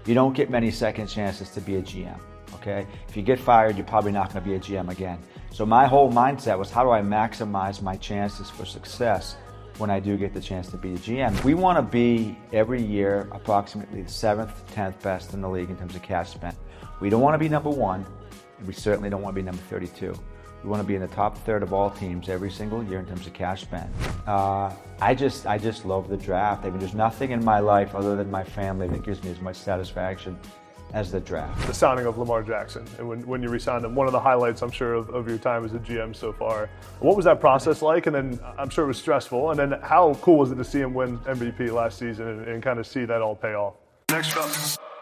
You don't get many second chances to be a GM, okay? If you get fired, you're probably not going to be a GM again. So my whole mindset was, how do I maximize my chances for success when I do get the chance to be a GM? We want to be, every year, approximately the 7th, 10th best in the league in terms of cash spent. We don't want to be number 1, and we certainly don't want to be number 32. We want to be in the top third of all teams every single year in terms of cash spent. I just love the draft. I mean, there's nothing in my life other than my family that gives me as much satisfaction as the draft. The signing of Lamar Jackson, and when you re-signed him, one of the highlights, I'm sure, of your time as a GM so far. What was that process like? And then I'm sure it was stressful. And then how cool was it to see him win MVP last season and kind of see that all pay off? Next up.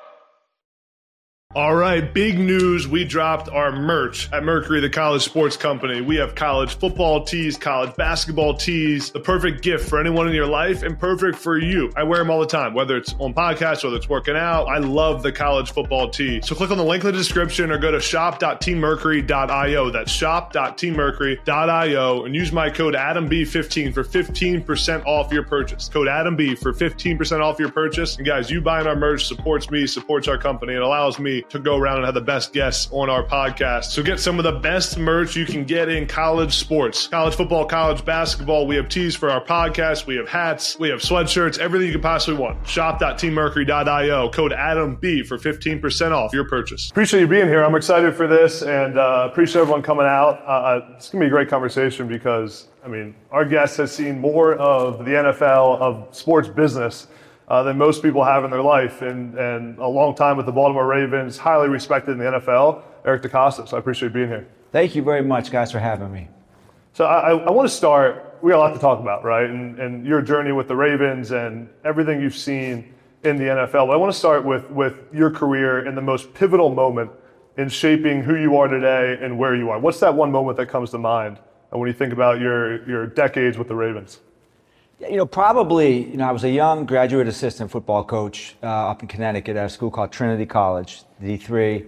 All right, big news. We dropped our merch at Mercury, the college sports company. We have college football tees, college basketball tees, the perfect gift for anyone in your life and perfect for you. I wear them all the time, whether it's on podcasts, whether it's working out. I love the college football tee. So click on the link in the description or go to shop.teammercury.io. That's shop.teammercury.io and use my code AdamB15 for 15% off your purchase. Code AdamB for 15% off your purchase. And guys, you buying our merch supports me, supports our company. It allows me to go around and have the best guests on our podcast. So get some of the best merch you can get in college sports, college football, college basketball. We have tees for our podcast. We have hats. We have sweatshirts, everything you could possibly want. Shop.teammercury.io. Code AdamB for 15% off your purchase. Appreciate you being here. I'm excited for this and appreciate everyone coming out. It's going to be a great conversation because, I mean, our guest has seen more of the NFL, of sports business, than most people have in their life, and a long time with the Baltimore Ravens, highly respected in the NFL, Eric DeCosta. So I appreciate being here. Thank you very much, guys, for having me. So I want to start, we got a lot to talk about, right? And your journey with the Ravens and everything you've seen in the NFL. But I want to start with your career and the most pivotal moment in shaping who you are today and where you are. What's that one moment that comes to mind when you think about your decades with the Ravens? You know, probably, I was a young graduate assistant football coach up in Connecticut at a school called Trinity College, D3.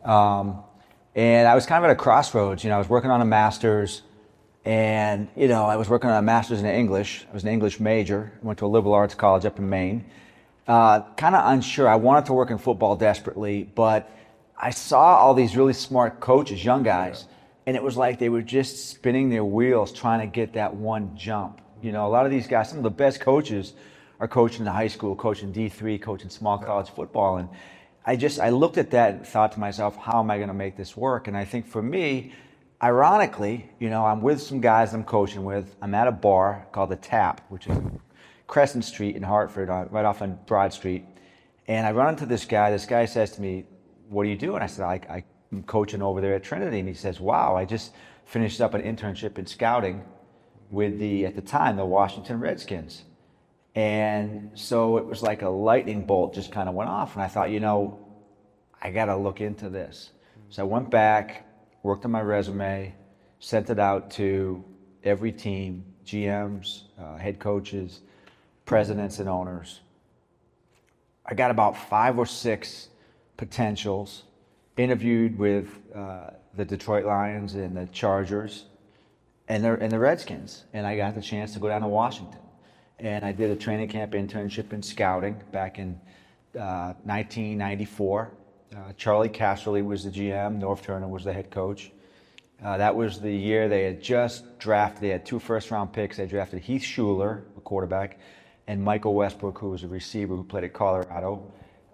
And I was kind of at a crossroads. I was working on a master's, and, I was working on a master's in English. I was an English major. I went to a liberal arts college up in Maine. Kind of unsure. I wanted to work in football desperately, but I saw all these really smart coaches, young guys, and it was like they were just spinning their wheels trying to get that one jump. A lot of these guys, some of the best coaches are coaching the high school, coaching D3, coaching small college football. And I looked at that and thought to myself, how am I going to make this work? And I think for me, ironically, I'm with some guys I'm coaching with. I'm at a bar called The Tap, which is Crescent Street in Hartford, right off on Broad Street. And I run into this guy. This guy says to me, what do you do? And I said, I'm coaching over there at Trinity. And he says, wow, I just finished up an internship in scouting with at the time, the Washington Redskins. And so it was like a lightning bolt just kind of went off. And I thought, I got to look into this. So I went back, worked on my resume, sent it out to every team, GMs, head coaches, presidents, and owners. I got about 5 or 6 potentials, interviewed with the Detroit Lions and the Chargers, and the Redskins, and I got the chance to go down to Washington. And I did a training camp internship in scouting back in 1994. Charlie Casserly was the GM, Norv Turner was the head coach. That was the year they had just drafted, they had 2 first-round picks. They drafted Heath Shuler, a quarterback, and Michael Westbrook, who was a receiver who played at Colorado.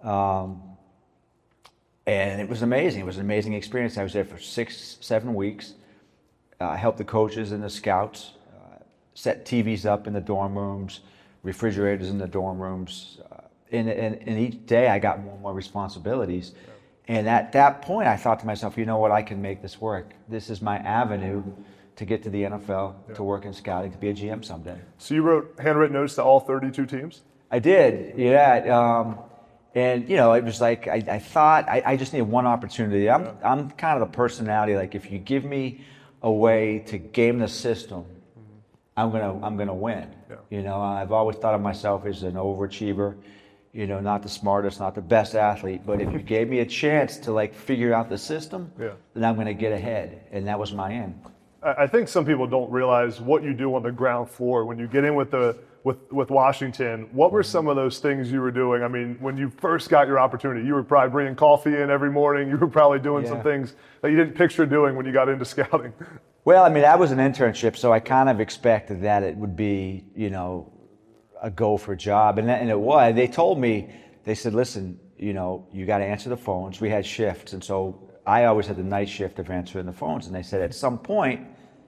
And it was amazing. It was an amazing experience. I was there for 6-7 weeks. I helped the coaches and the scouts set TVs up in the dorm rooms, refrigerators in the dorm rooms. And each day I got more and more responsibilities. And at that point, I thought to myself, you know what, I can make this work. This is my avenue to get to the NFL, to work in scouting, to be a GM someday. So you wrote handwritten notes to all 32 teams? I did, yeah. And, it was like, I thought I just needed one opportunity. I'm kind of the personality, like if you give me a way to game the system, I'm gonna win. Yeah. I've always thought of myself as an overachiever, not the smartest, not the best athlete, but if you gave me a chance to figure out the system, then I'm gonna get ahead, and that was my end. I think some people don't realize what you do on the ground floor when you get in with the with Washington. What were some of those things you were doing? I mean, when you first got your opportunity, you were probably bringing coffee in every morning. You were probably doing some things that you didn't picture doing when you got into scouting. Well, I mean, that was an internship, so I kind of expected that it would be, a gopher job. And it was. They told me, they said, listen, you got to answer the phones. We had shifts, and so I always had the night shift of answering the phones. And they said at some point,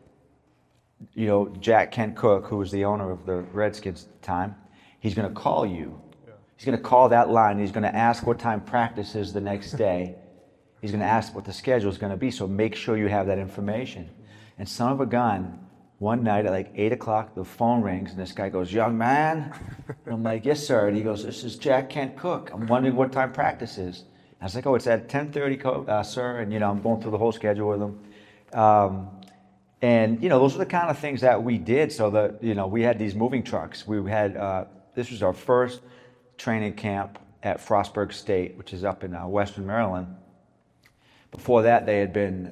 Jack Kent Cooke, who was the owner of the Redskins at the time, he's going to call you. Yeah. He's going to call that line. He's going to ask what time practice is the next day. He's going to ask what the schedule is going to be, so make sure you have that information. And son of a gun, one night at like 8 o'clock, the phone rings, and this guy goes, young man. And I'm like, yes, sir. And he goes, this is Jack Kent Cooke. I'm wondering what time practice is. I was like, oh, it's at 10:30, sir. And, I'm going through the whole schedule with him. And, those are the kind of things that we did. So that, we had these moving trucks. We had, this was our first training camp at Frostburg State, which is up in Western Maryland. Before that, they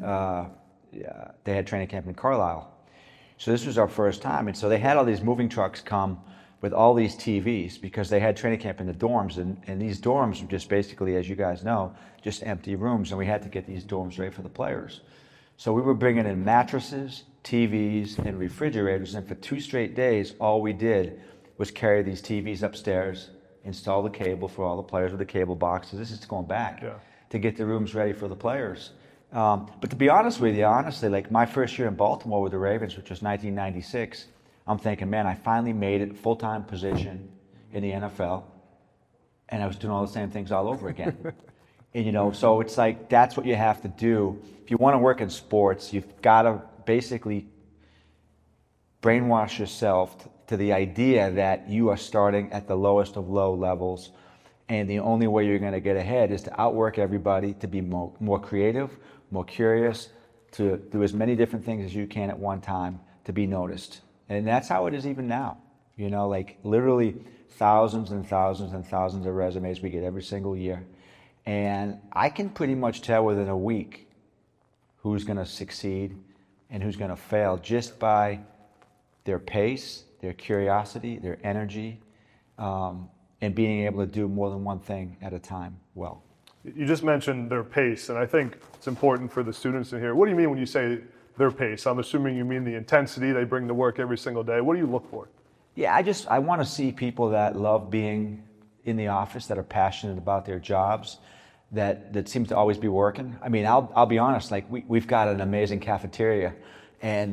had training camp in Carlisle. So this was our first time. And so they had all these moving trucks come with all these TVs because they had training camp in the dorms. And these dorms were just basically, as you guys know, just empty rooms. And we had to get these dorms ready for the players. So we were bringing in mattresses, TVs, and refrigerators, and for 2 straight days, all we did was carry these TVs upstairs, install the cable for all the players with the cable boxes. This is going back to get the rooms ready for the players. But to be honest with you, honestly, like my first year in Baltimore with the Ravens, which was 1996, I'm thinking, man, I finally made it full-time position in the NFL, and I was doing all the same things all over again. And, so it's like, that's what you have to do. If you want to work in sports, you've got to basically brainwash yourself to the idea that you are starting at the lowest of low levels. And the only way you're going to get ahead is to outwork everybody, to be more creative, more curious, to do as many different things as you can at one time, to be noticed. And that's how it is even now. Like literally thousands and thousands and thousands of resumes we get every single year. And I can pretty much tell within a week who's going to succeed and who's going to fail just by their pace, their curiosity, their energy, and being able to do more than one thing at a time well. You just mentioned their pace, and I think it's important for the students in here. What do you mean when you say their pace? I'm assuming you mean the intensity they bring to work every single day. What do you look for? Yeah, I want to see people that love being in the office, that are passionate about their jobs, that seem to always be working. I mean, I'll be honest, like we've got an amazing cafeteria, and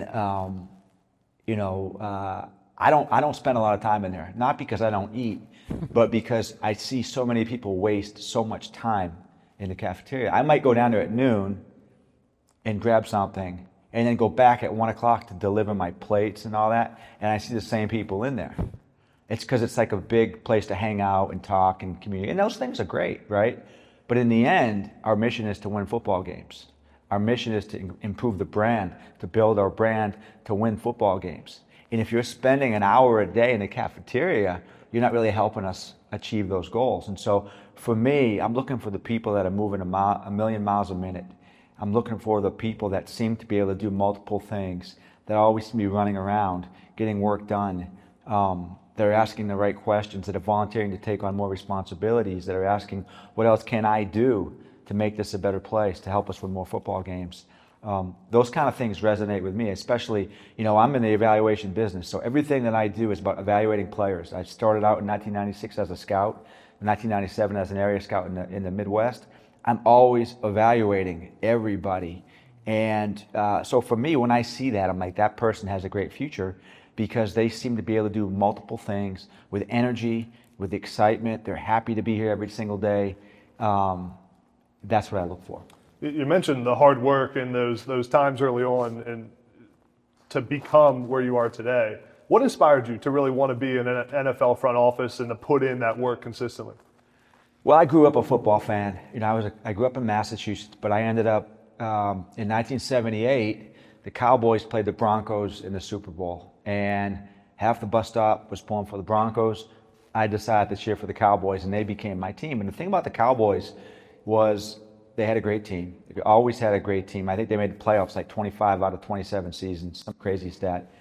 I don't spend a lot of time in there, not because I don't eat, but because I see so many people waste so much time in the cafeteria. I might go down there at noon and grab something and then go back at 1 o'clock to deliver my plates and all that, and I see the same people in there. It's because it's like a big place to hang out and talk and communicate, and those things are great, right? But in the end, our mission is to win football games. Our mission is to improve the brand, to build our brand, to win football games. And if you're spending an hour a day in the cafeteria, you're not really helping us achieve those goals. And so for me, I'm looking for the people that are moving a million miles a minute. I'm looking for the people that seem to be able to do multiple things, that always seem to be running around, getting work done. That are asking the right questions, that are volunteering to take on more responsibilities, that are asking, what else can I do to make this a better place, to help us win more football games? Those kind of things resonate with me, especially, I'm in the evaluation business, so everything that I do is about evaluating players. I started out in 1996 as a scout, in 1997 as an area scout in the Midwest. I'm always evaluating everybody. And so for me, when I see that, I'm like, that person has a great future, because they seem to be able to do multiple things with energy, with excitement. They're happy to be here every single day. That's what I look for. You mentioned the hard work and those times early on and to become where you are today. What inspired you to really want to be in an NFL front office and to put in that work consistently? Well, I grew up a football fan. I grew up in Massachusetts, but I ended up in 1978, the Cowboys played the Broncos in the Super Bowl. And half the bus stop was pulling for the Broncos. I decided to cheer for the Cowboys, and they became my team. And the thing about the Cowboys was they had a great team. They always had a great team. I think they made the playoffs like 25 out of 27 seasons, some crazy stat.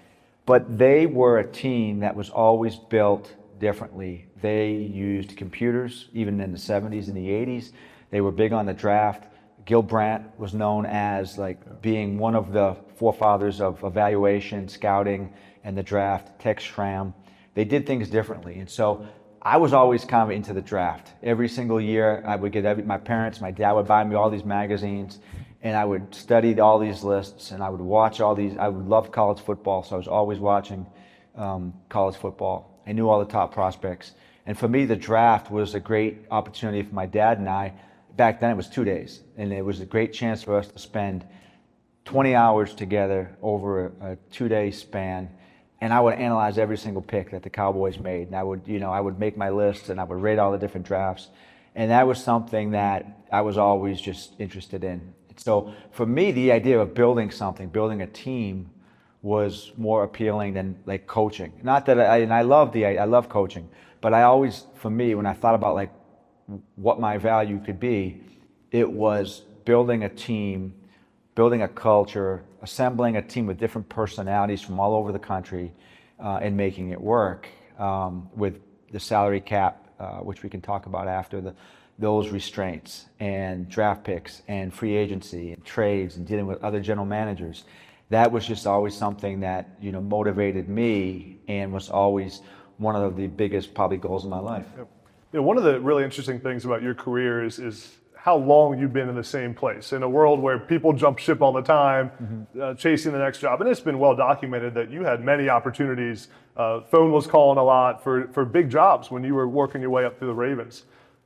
But they were a team that was always built differently. They used computers, even in the 70s and the 80s. They were big on the draft. Gil Brandt was known as like being one of the forefathers of evaluation, scouting, and the draft. Tex Schramm. They did things differently. And so I was always kind of into the draft. Every single year, I would get my dad would buy me all these magazines, and I would study all these lists, and I would watch all these. I would love college football, so I was always watching college football. I knew all the top prospects. And for me, the draft was a great opportunity for my dad and I. Back then, it was 2 days, and it was a great chance for us to spend 20 hours together over a 2-day span. And I would analyze every single pick that the Cowboys made. And I would make my lists, and I would rate all the different drafts. And that was something that I was always just interested in. So for me, the idea of building something, building a team, was more appealing than like coaching. Not that I love coaching, but I always, for me, when I thought about like what my value could be, it was building a team, building a culture, assembling a team with different personalities from all over the country, and making it work with the salary cap, which we can talk about after, those restraints and draft picks and free agency and trades and dealing with other general managers. That was just always something that motivated me and was always one of the biggest probably goals of my life. Yep. One of the really interesting things about your career is how long you've been in the same place. In a world where people jump ship all the time, chasing the next job, and it's been well documented that you had many opportunities. Phone was calling a lot for big jobs when you were working your way up through the Ravens.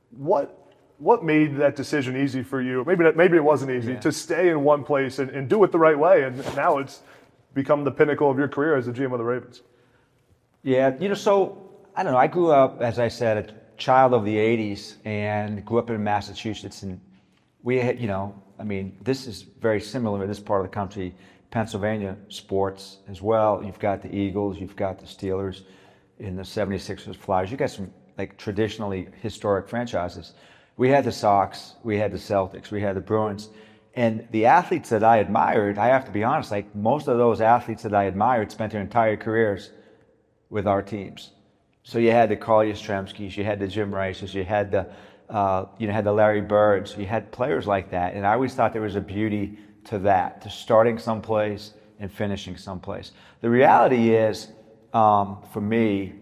What made that decision easy for you? Maybe it wasn't easy to stay in one place and do it the right way, and now it's become the pinnacle of your career as the GM of the Ravens. Yeah, so I don't know. I grew up, as I said, a child of the 80s and grew up in Massachusetts, and we had, this is very similar in this part of the country, Pennsylvania sports as well. You've got the Eagles, you've got the Steelers, in the 76ers, Flyers. You got some like traditionally historic franchises. We had the Sox, we had the Celtics, we had the Bruins, and the athletes that I admired, I have to be honest, like most of those athletes that I admired spent their entire careers with our teams. So you had the Carl Yastrzemskis, you had the Jim Rices, you had the Larry Birds, you had players like that, and I always thought there was a beauty to that, to starting someplace and finishing someplace. The reality is, for me,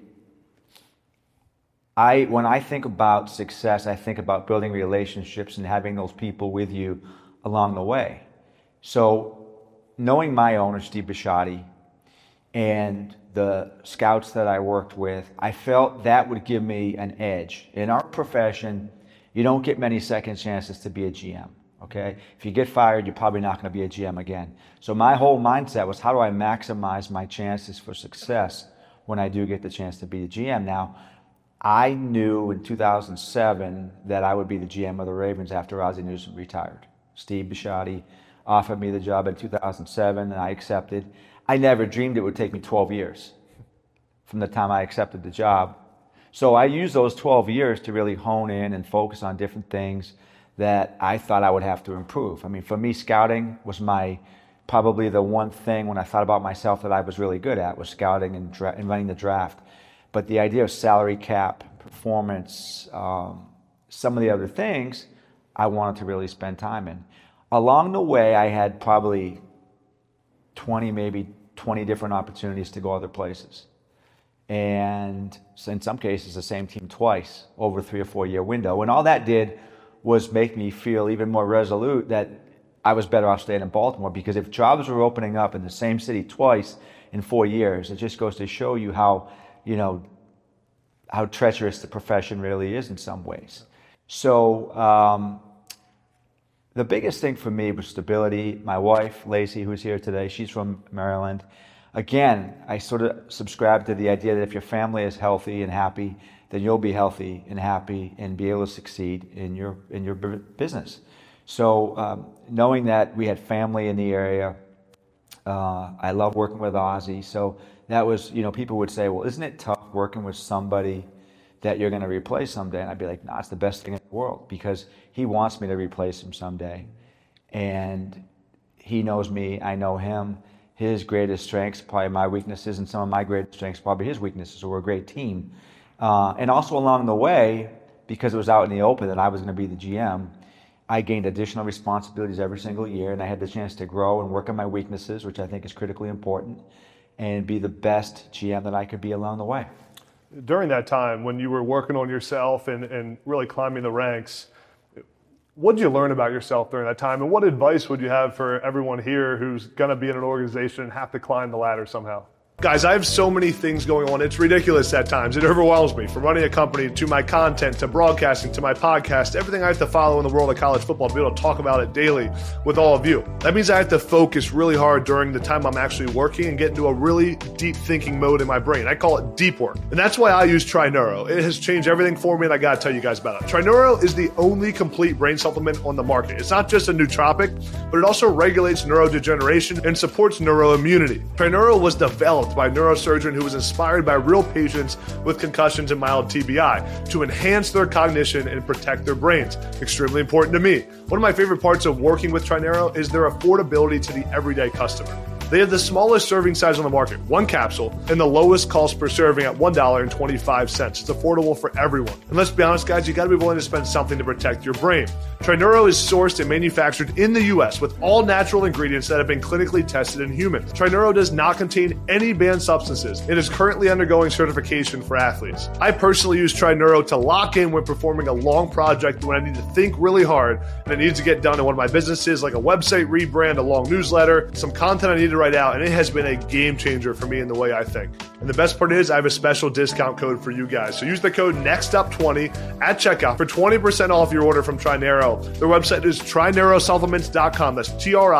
when I think about success, I think about building relationships and having those people with you along the way. So knowing my owner, Steve Bisciotti, and the scouts that I worked with, I felt that would give me an edge. In our profession, you don't get many second chances to be a GM, okay? If you get fired, you're probably not going to be a GM again. So my whole mindset was, how do I maximize my chances for success when I do get the chance to be the GM? Now, I knew in 2007 that I would be the GM of the Ravens after Ozzie Newsome retired. Steve Bisciotti offered me the job in 2007, and I accepted. I never dreamed it would take me 12 years from the time I accepted the job. So I used those 12 years to really hone in and focus on different things that I thought I would have to improve. I mean, for me, scouting was probably the one thing when I thought about myself that I was really good at, was scouting and running the draft. But the idea of salary cap, performance, some of the other things, I wanted to really spend time in. Along the way, I had probably 20 different opportunities to go other places. And in some cases, the same team twice over a 3 or 4 year window. And all that did was make me feel even more resolute that I was better off staying in Baltimore, because if jobs were opening up in the same city twice in 4 years, it just goes to show you how treacherous the profession really is in some ways. So the biggest thing for me was stability. My wife, Lacey, who's here today, she's from Maryland. Again, I sort of subscribe to the idea that if your family is healthy and happy, then you'll be healthy and happy and be able to succeed in your business. So knowing that we had family in the area, I love working with Ozzie. So that was, people would say, well, isn't it tough working with somebody that you're going to replace someday? And I'd be like, no, it's the best thing in the world, because he wants me to replace him someday. And he knows me, I know him. his greatest strengths, probably my weaknesses, and some of my greatest strengths, probably his weaknesses. So we're a great team. And also along the way, because it was out in the open that I was going to be the GM, I gained additional responsibilities every single year, and I had the chance to grow and work on my weaknesses, which I think is critically important, and be the best GM that I could be along the way. During that time, when you were working on yourself and really climbing the ranks, what did you learn about yourself during that time? And what advice would you have for everyone here who's going to be in an organization and have to climb the ladder somehow? Guys, I have so many things going on. It's ridiculous at times. It overwhelms me. From running a company to my content to broadcasting to my podcast, everything I have to follow in the world of college football to be able to talk about it daily with all of you. That means I have to focus really hard during the time I'm actually working and get into a really deep thinking mode in my brain. I call it deep work. And that's why I use Trineuro. It has changed everything for me, and I got to tell you guys about it. Trineuro is the only complete brain supplement on the market. It's not just a nootropic, but it also regulates neurodegeneration and supports neuroimmunity. Trineuro was developed by a neurosurgeon who was inspired by real patients with concussions and mild TBI to enhance their cognition and protect their brains. Extremely important to me. One of my favorite parts of working with Trineuro is their affordability to the everyday customer. They have the smallest serving size on the market, 1 capsule, and the lowest cost per serving at $1.25. It's affordable for everyone. And let's be honest, guys, you got to be willing to spend something to protect your brain. Trineuro is sourced and manufactured in the U.S. with all natural ingredients that have been clinically tested in humans. Trineuro does not contain any banned substances. It is currently undergoing certification for athletes. I personally use Trineuro to lock in when performing a long project when I need to think really hard and it needs to get done in one of my businesses, like a website rebrand, a long newsletter, some content I need to write out, and it has been a game changer for me in the way I think. And the best part is I have a special discount code for you guys. So use the code NEXTUP20 at checkout for 20% off your order from Trineuro. Their website is TriNeuroSupplements.com. That's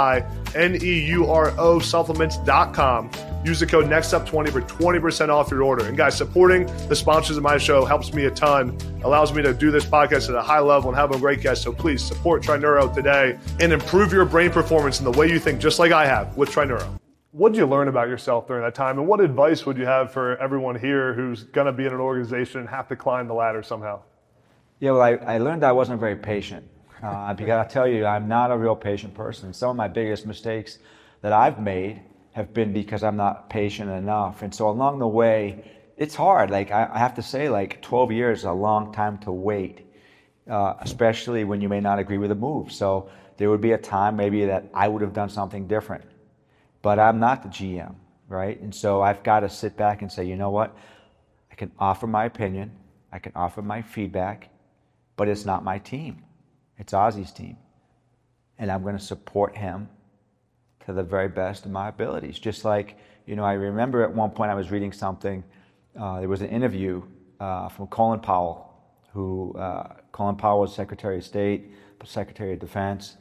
TriNeuro supplements.com. Use the code NEXTUP20 for 20% off your order. And guys, supporting the sponsors of my show helps me a ton, allows me to do this podcast at a high level and have a great guest. So please support Trineuro today and improve your brain performance in the way you think, just like I have with Trineuro. What did you learn about yourself during that time? And what advice would you have for everyone here who's going to be in an organization and have to climb the ladder somehow? Yeah, well, I learned I wasn't very patient. Because I tell you, I'm not a real patient person. Some of my biggest mistakes that I've made have been because I'm not patient enough. And so along the way, it's hard. Like I have to say, like 12 years is a long time to wait, especially when you may not agree with a move. So there would be a time maybe that I would have done something different, but I'm not the GM, right? And so I've got to sit back and say, you know what? I can offer my opinion, I can offer my feedback, but it's not my team. It's Ozzy's team. And I'm going to support him to the very best of my abilities. Just like, I remember at one point I was reading something, there was an interview from Colin Powell, Colin Powell was Secretary of State, Secretary of Defense,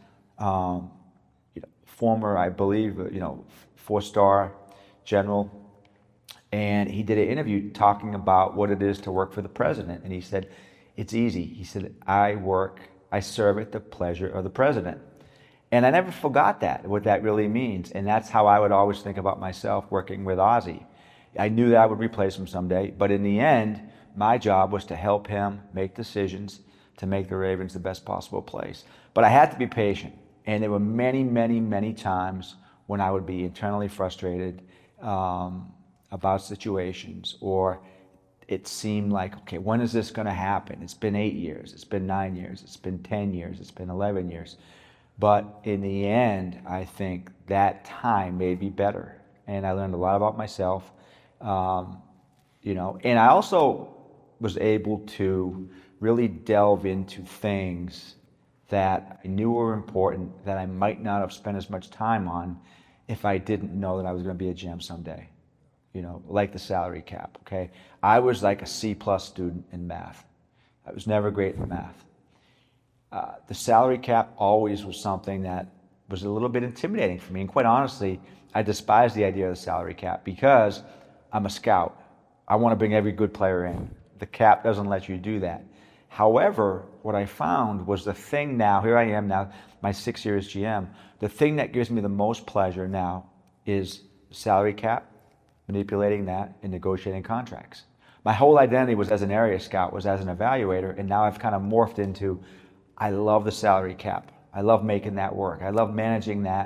former, I believe, 4-star general. And he did an interview talking about what it is to work for the president. And he said, it's easy. He said, I serve at the pleasure of the president. And I never forgot that, what that really means. And that's how I would always think about myself working with Ozzy. I knew that I would replace him someday, but in the end, my job was to help him make decisions to make the Ravens the best possible place. But I had to be patient. And there were many, many, many times when I would be internally frustrated about situations, or it seemed like, okay, when is this going to happen? It's been 8 years, it's been 9 years, it's been 10 years, it's been 11 years. But in the end, I think that time made me better. And I learned a lot about myself, and I also was able to really delve into things that I knew were important that I might not have spent as much time on if I didn't know that I was going to be a GM someday. Like the salary cap, okay? I was like a C+ student in math. I was never great in math. The salary cap always was something that was a little bit intimidating for me. And quite honestly, I despise the idea of the salary cap because I'm a scout. I want to bring every good player in. The cap doesn't let you do that. However, what I found was the thing now, here I am now, my 6 years GM, the thing that gives me the most pleasure now is salary cap, manipulating that, and negotiating contracts. My whole identity was as an area scout, was as an evaluator, and now I've kind of morphed into, I love the salary cap. I love making that work. I love managing that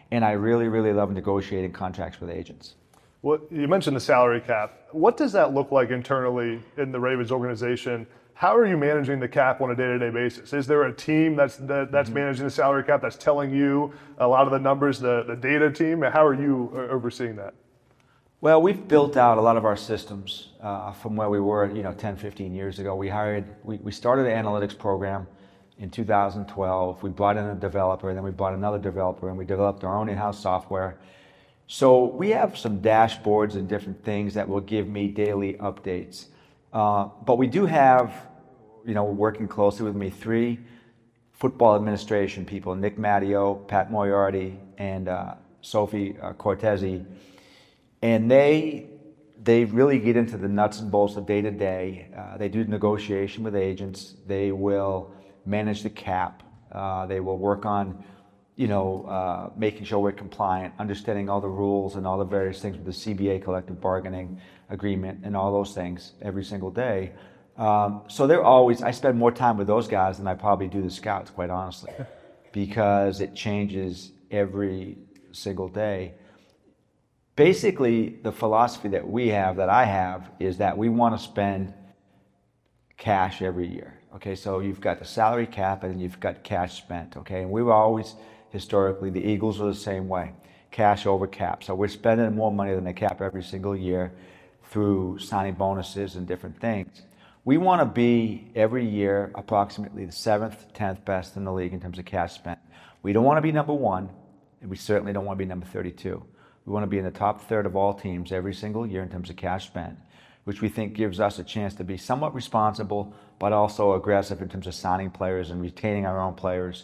and I really, really love negotiating contracts with agents. Well, you mentioned the salary cap. What does that look like internally in the Ravens organization? How are you managing the cap on a day-to-day basis? Is there a team that's managing the salary cap, that's telling you a lot of the numbers, the data team? How are you overseeing that? Well, we've built out a lot of our systems from where we were, 10, 15 years ago. We started an analytics program in 2012. We brought in a developer, and then we brought another developer, and we developed our own in-house software. So we have some dashboards and different things that will give me daily updates. But we do have, working closely with me, 3 football administration people, Nick Matteo, Pat Moriarty, and Sophie Cortese. And they really get into the nuts and bolts of day-to-day. They do negotiation with agents. They will manage the cap. They will work on, making sure we're compliant, understanding all the rules and all the various things with the CBA collective bargaining agreement and all those things every single day. So I spend more time with those guys than I probably do the scouts, quite honestly, because it changes every single day. Basically, the philosophy that I have, is that we want to spend cash every year. Okay, so you've got the salary cap and then you've got cash spent. Okay, and we were always, historically, the Eagles were the same way, cash over cap. So we're spending more money than the cap every single year through signing bonuses and different things. We want to be every year approximately the 7th, 10th best in the league in terms of cash spent. We don't want to be number 1, and we certainly don't want to be number 32. We want to be in the top third of all teams every single year in terms of cash spent, which we think gives us a chance to be somewhat responsible, but also aggressive in terms of signing players and retaining our own players.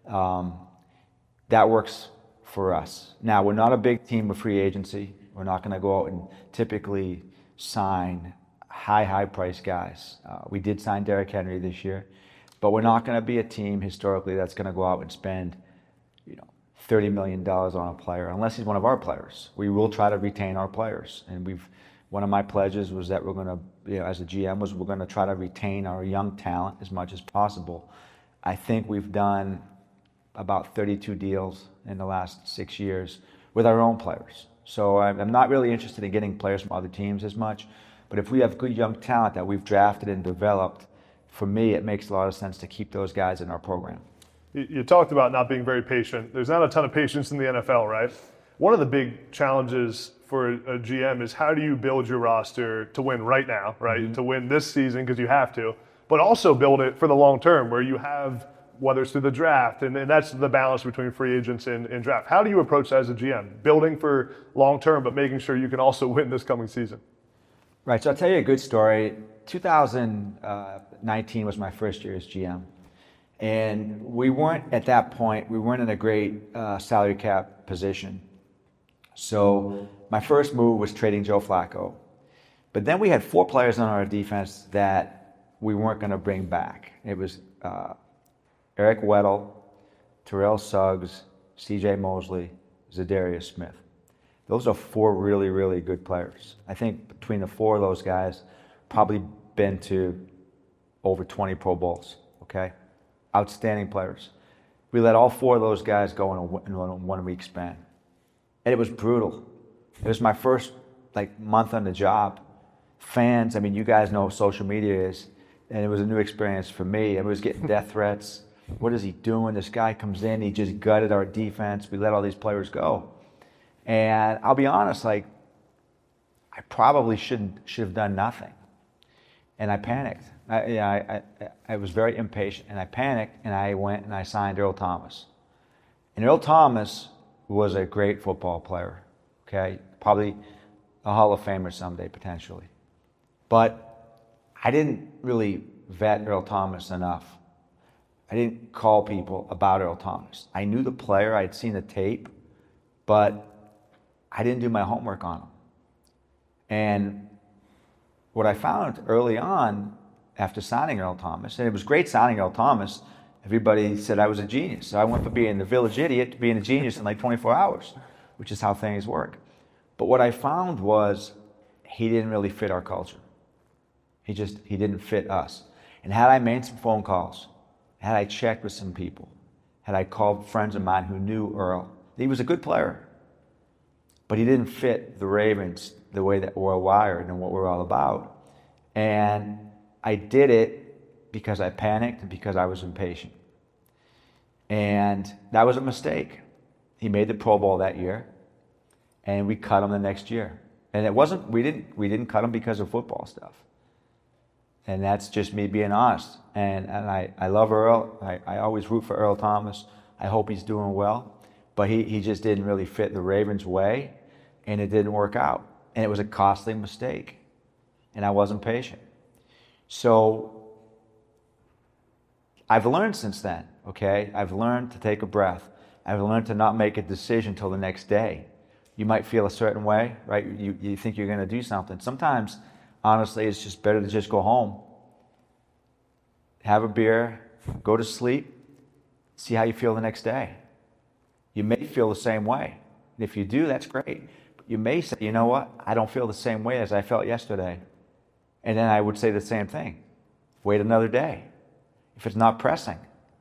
That works for us. Now, we're not a big team of free agency. We're not going to go out and typically sign high price guys. We did sign Derrick Henry this year, but we're not going to be a team historically that's going to go out and spend $30 million on a player, unless he's one of our players. We will try to retain our players. And one of my pledges was that we're going to, as a GM, we're going to try to retain our young talent as much as possible. I think we've done about 32 deals in the last 6 years with our own players. So I'm not really interested in getting players from other teams as much. But if we have good young talent that we've drafted and developed, for me, it makes a lot of sense to keep those guys in our program. You talked about not being very patient. There's not a ton of patience in the NFL, right? One of the big challenges for a GM is how do you build your roster to win right now, right? Mm-hmm. To win this season because you have to, but also build it for the long term where you have, whether it's through the draft, and that's the balance between free agents and draft. How do you approach that as a GM? Building for long term, but making sure you can also win this coming season. Right, so I'll tell you a good story. 2019 was my first year as GM. And we weren't, at that point, in a great salary cap position. So my first move was trading Joe Flacco. But then we had 4 players on our defense that we weren't going to bring back. It was Eric Weddle, Terrell Suggs, C.J. Mosley, Zadarius Smith. Those are 4 really, really good players. I think between the 4 of those guys, probably been to over 20 Pro Bowls, okay? Outstanding players. We let all 4 of those guys go in a 1-week span. And it was brutal. It was my first month on the job. Fans, you guys know what social media is, and it was a new experience for me. I was getting death threats. What is he doing? This guy comes in, he just gutted our defense. We let all these players go. And I'll be honest, I probably should have done nothing. And I panicked. I was very impatient, and I panicked, and I went and I signed Earl Thomas. And Earl Thomas was a great football player, okay? Probably a Hall of Famer someday, potentially. But I didn't really vet Earl Thomas enough. I didn't call people about Earl Thomas. I knew the player, I'd seen the tape, but I didn't do my homework on him. And what I found early on, after signing Earl Thomas, and it was great signing Earl Thomas, everybody said I was a genius. So I went from being the village idiot to being a genius in 24 hours, which is how things work. But what I found was he didn't really fit our culture. He didn't fit us. And had I made some phone calls, had I checked with some people, had I called friends of mine who knew Earl, He was a good player, but he didn't fit the Ravens the way that we're wired and what we're all about. And I did it because I panicked and because I was impatient. And that was a mistake. He made the Pro Bowl that year, and we cut him the next year. And it wasn't, we didn't cut him because of football stuff. And that's just me being honest. And I love Earl. I always root for Earl Thomas. I hope he's doing well. But he just didn't really fit the Ravens' way, and it didn't work out. And it was a costly mistake. And I wasn't patient. So I've learned since then, okay? I've learned to take a breath. I've learned to not make a decision till the next day. You might feel a certain way, right? You think you're going to do something. Sometimes, honestly, it's just better to just go home, have a beer, go to sleep, see how you feel the next day. You may feel the same way. And if you do, that's great. But you may say, you know what? I don't feel the same way as I felt yesterday. And then I would say the same thing. Wait another day if it's not pressing.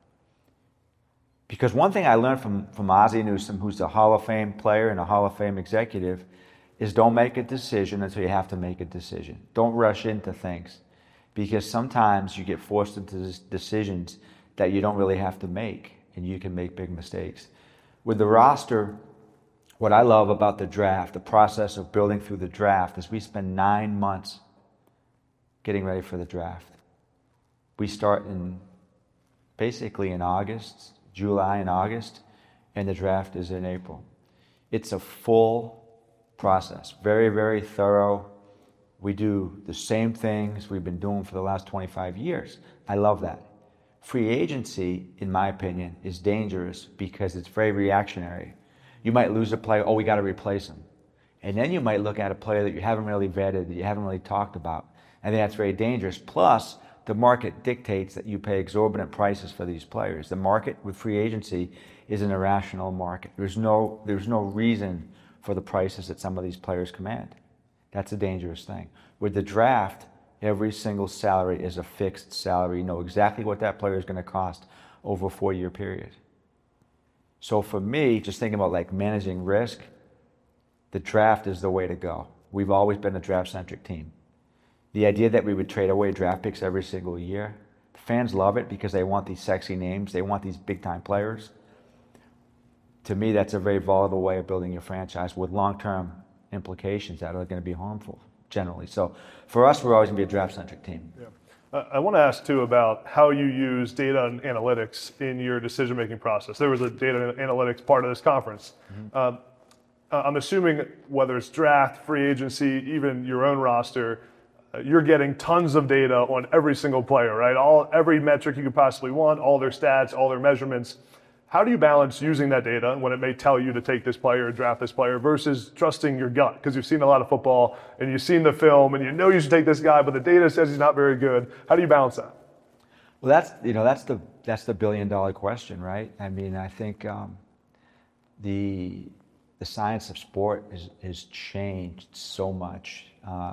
Because one thing I learned from Ozzie Newsome, who's a Hall of Fame player and a Hall of Fame executive, is don't make a decision until you have to make a decision. Don't rush into things. Because sometimes you get forced into decisions that you don't really have to make, and you can make big mistakes. With the roster, what I love about the draft, the process of building through the draft, is we spend 9 months getting ready for the draft. We start basically in August, July and August, and the draft is in April. It's a full process, very, very thorough. We do the same things we've been doing for the last 25 years. I love that. Free agency, in my opinion, is dangerous because it's very reactionary. You might lose a player, we got to replace him. And then you might look at a player that you haven't really vetted, that you haven't really talked about. I think that's very dangerous. Plus, the market dictates that you pay exorbitant prices for these players. The market with free agency is an irrational market. There's no reason for the prices that some of these players command. That's a dangerous thing. With the draft, every single salary is a fixed salary. You know exactly what that player is going to cost over a 4-year period. So for me, just thinking about like managing risk, the draft is the way to go. We've always been a draft-centric team. The idea that we would trade away draft picks every single year, fans love it because they want these sexy names. They want these big-time players. To me, that's a very volatile way of building your franchise with long-term implications that are going to be harmful, generally. So for us, we're always going to be a draft-centric team. Yeah. I want to ask, too, about how you use data and analytics in your decision-making process. There was a data and analytics part of this conference. Mm-hmm. I'm assuming whether it's draft, free agency, even your own roster, you're getting tons of data on every single player, right? Every metric you could possibly want, all their stats, all their measurements. How do you balance using that data when it may tell you to take this player or draft this player versus trusting your gut? Because you've seen a lot of football and you've seen the film and you know you should take this guy, but the data says he's not very good. How do you balance that? Well, that's the billion-dollar question, right? I mean, I think the science of sport has changed so much.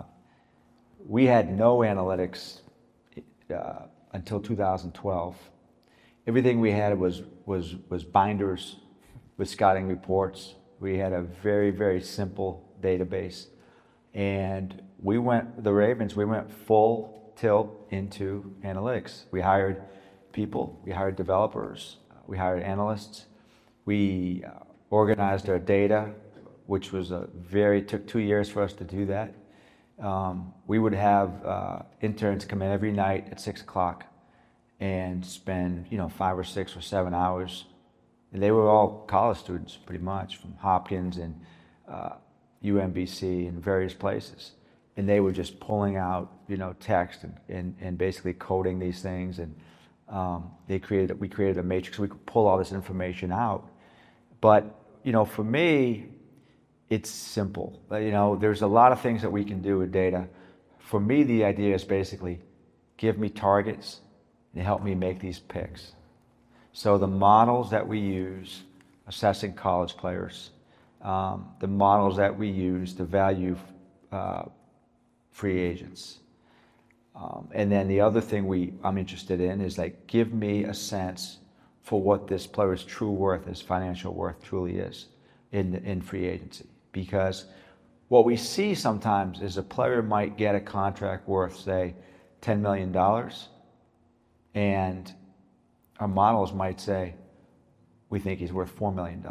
We had no analytics until 2012. Everything we had was binders with scouting reports. We had a very, very simple database. And the Ravens, we went full tilt into analytics. We hired people, we hired developers, we hired analysts. We organized our data, which was took 2 years for us to do that. We would have interns come in every night at 6 o'clock and spend 5 or 6 or 7 hours. And they were all college students, pretty much, from Hopkins and UMBC and various places. And they were just pulling out text and basically coding these things. And we created a matrix so we could pull all this information out. But for me, it's simple. There's a lot of things that we can do with data. For me, the idea is basically give me targets and help me make these picks. So the models that we use assessing college players, the models that we use to value free agents. And then the other thing I'm interested in is give me a sense for what this player's true worth, his financial worth truly is in free agency. Because what we see sometimes is a player might get a contract worth, say, $10 million, and our models might say, we think he's worth $4 million.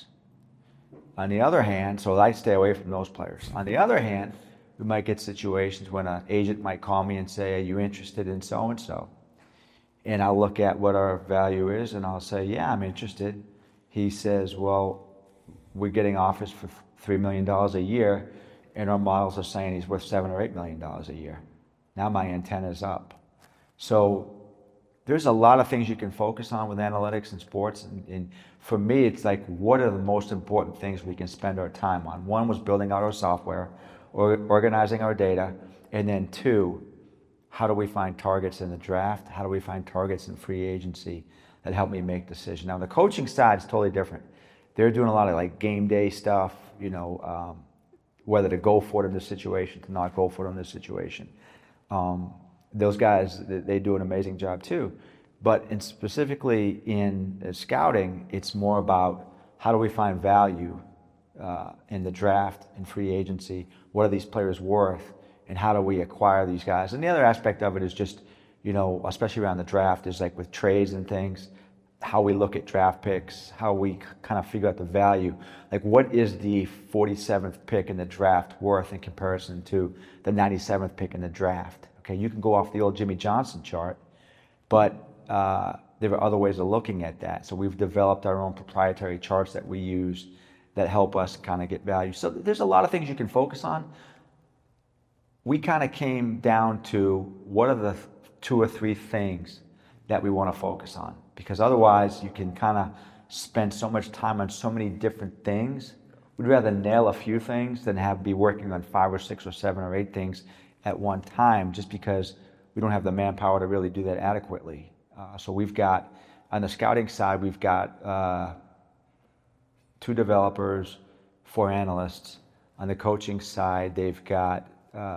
On the other hand, so I stay away from those players. On the other hand, we might get situations when an agent might call me and say, are you interested in so-and-so? And I'll look at what our value is, and I'll say, yeah, I'm interested. He says, well, we're getting offers for $3 million a year, and our models are saying he's worth $7 or $8 million a year. Now my antenna's up. So there's a lot of things you can focus on with analytics and sports. And for me, it's like, what are the most important things we can spend our time on? One was building out our software, or organizing our data. And then two, how do we find targets in the draft? How do we find targets in free agency that help me make decisions? Now, the coaching side is totally different. They're doing a lot of like game day stuff, whether to go for it in this situation, to not go for it in this situation. Those guys, they do an amazing job too. But specifically in scouting, it's more about how do we find value in the draft and free agency? What are these players worth? And how do we acquire these guys? And the other aspect of it is just, especially around the draft, is like with trades and things, how we look at draft picks, how we kind of figure out the value. Like, what is the 47th pick in the draft worth in comparison to the 97th pick in the draft? Okay, you can go off the old Jimmy Johnson chart, but there are other ways of looking at that. So we've developed our own proprietary charts that we use that help us kind of get value. So there's a lot of things you can focus on. We kind of came down to what are the 2 or 3 things that we want to focus on, because otherwise you can kind of spend so much time on so many different things. We'd rather nail a few things than be working on 5 or 6 or 7 or 8 things at one time, just because we don't have the manpower to really do that adequately. So we've got, on the scouting side, we've got 2 developers, 4 analysts. On the coaching side, they've got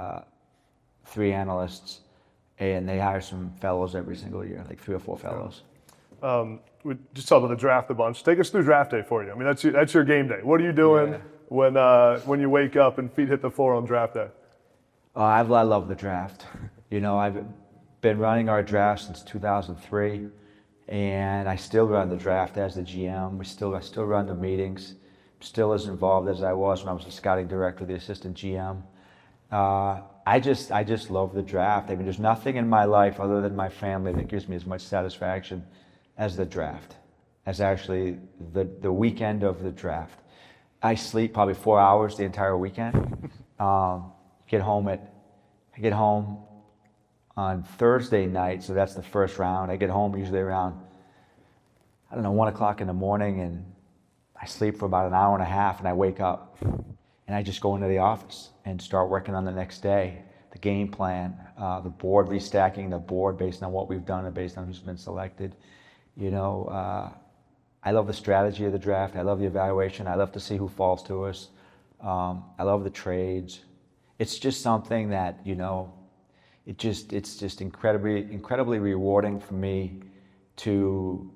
3 analysts, and they hire some fellows every single year, like 3 or 4 fellows. We just talked about the draft a bunch. Take us through draft day for you. I mean, that's your game day. What are you doing when you wake up and feet hit the floor on draft day? I love the draft. I've been running our draft since 2003, and I still run the draft as the GM. I still run the meetings. I'm still as involved as I was when I was the scouting director, the assistant GM. I just love the draft. I mean, there's nothing in my life other than my family that gives me as much satisfaction as the draft, as actually the weekend of the draft. I sleep probably 4 hours the entire weekend. I get home on Thursday night, so that's the first round. I get home usually around, 1 o'clock in the morning, and I sleep for about an hour and a half, and I wake up, and I just go into the office and start working on the next day, the game plan, the board, restacking the board based on what we've done and based on who's been selected. I love the strategy of the draft. I love the evaluation. I love to see who falls to us. I love the trades. It's just something that, it's just incredibly rewarding for me to,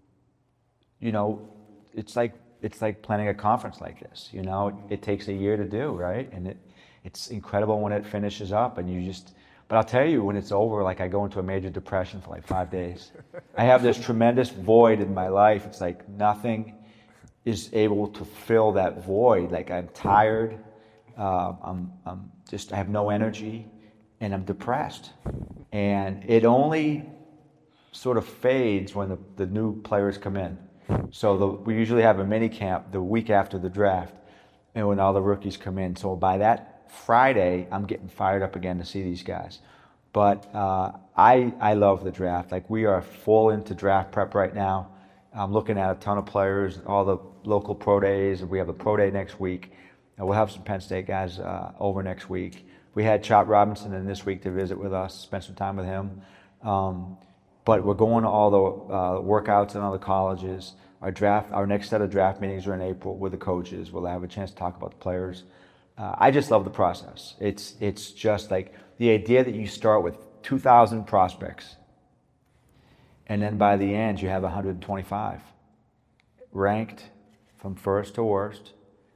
it's like planning a conference like this. It takes a year to do, right? And it's incredible when it finishes up, and but I'll tell you, when it's over, like, I go into a major depression for like 5 days. I have this tremendous void in my life. It's like nothing is able to fill that void. Like, I'm tired. I have no energy, and I'm depressed. And it only sort of fades when the new players come in. So we usually have a mini camp the week after the draft, and when all the rookies come in. So by that Friday, I'm getting fired up again to see these guys. But I love the draft. Like, we are full into draft prep right now. I'm looking at a ton of players, all the local pro days. We have a pro day next week. We'll have some Penn State guys over next week. We had Chop Robinson in this week to visit with us, spend some time with him. But we're going to all the workouts in all the colleges. Our next set of draft meetings are in April with the coaches. We'll have a chance to talk about the players. I just love the process. It's just like the idea that you start with 2,000 prospects And then by the end, you have 125 ranked from first to worst.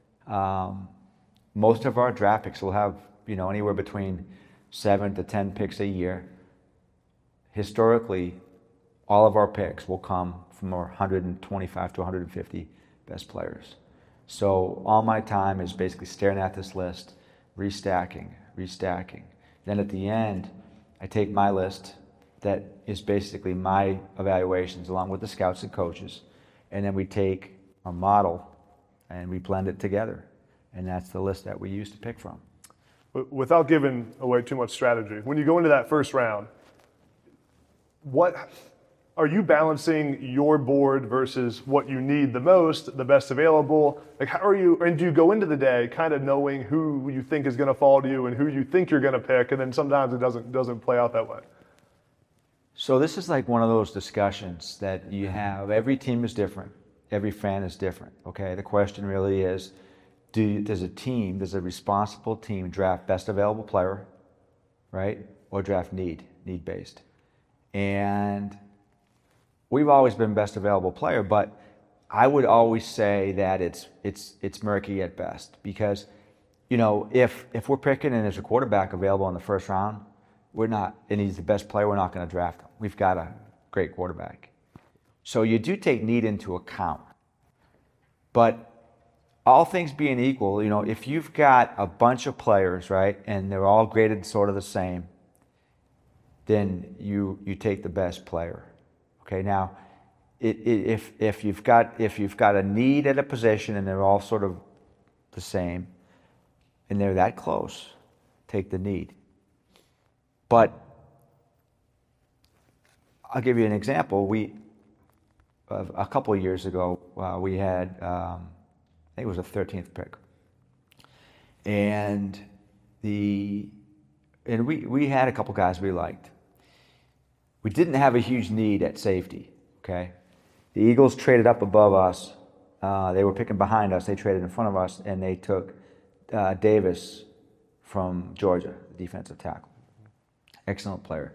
Most of our draft picks will have, anywhere between 7 to 10 picks a year. Historically, all of our picks will come from our 125 to 150 best players. So all my time is basically staring at this list, restacking. Then at the end, I take my list that is basically my evaluations along with the scouts and coaches, and then we take a model and we blend it together. And that's the list that we use to pick from. Without giving away too much strategy, when you go into that first round, what are you balancing your board versus what you need the most, the best available? Like, how are you, and do you go into the day kind of knowing who you think is going to fall to you and who you think you're going to pick, and then sometimes it doesn't play out that way? So this is like one of those discussions that you have. Every team is different. Every fan is different. Okay. The question really is, does a responsible team draft best available player, right, or draft need-based? And we've always been best available player, but I would always say that it's murky at best because, if we're picking and there's a quarterback available in the first round, and he's the best player, we're not going to draft him. We've got a great quarterback. So you do take need into account. But all things being equal, if you've got a bunch of players, right, and they're all graded sort of the same, then you take the best player. Okay, now if you've got a need at a position and they're all sort of the same, and they're that close, take the need. But I'll give you an example. A couple of years ago, we had, I think it was a 13th pick, and we had a couple guys we liked. We didn't have a huge need at safety. Okay, the Eagles traded up above us. They were picking behind us. They traded in front of us, and they took Davis from Georgia, the defensive tackle. Excellent player.